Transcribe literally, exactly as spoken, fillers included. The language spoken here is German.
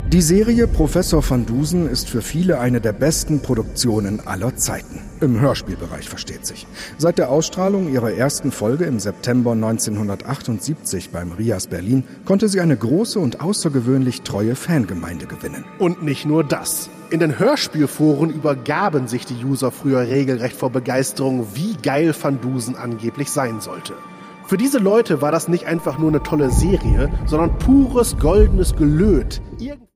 Die Serie Professor van Dusen ist für viele eine der besten Produktionen aller Zeiten. Im Hörspielbereich versteht sich. Seit der Ausstrahlung ihrer ersten Folge im September neunzehnhundertachtundsiebzig beim Rias Berlin konnte sie eine große und außergewöhnlich treue Fangemeinde gewinnen. Und nicht nur das. In den Hörspielforen übergaben sich die User früher regelrecht vor Begeisterung, wie geil Van Dusen angeblich sein sollte. Für diese Leute war das nicht einfach nur eine tolle Serie, sondern pures goldenes Gelöt.